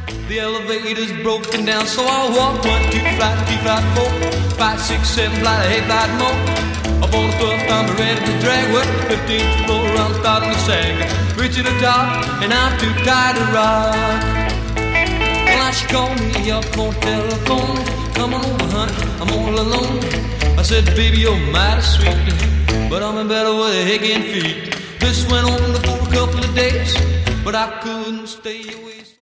The elevator's broken down, so I'll walk 1, 2, flight 2, flight 4, 5, 6, 7, flight 8, flight more. Up on the 12th, I'm ready to drag. Well, 15th floor, I'm starting to sag. Reaching the top, and I'm too tired to rock. Well, now she called me up on the telephone. Come on over, honey, I'm all alone. I said, baby, you're mighty sweet, but I'm in better with a hick and feet. This went on for a couple of days, but I couldn't stay away.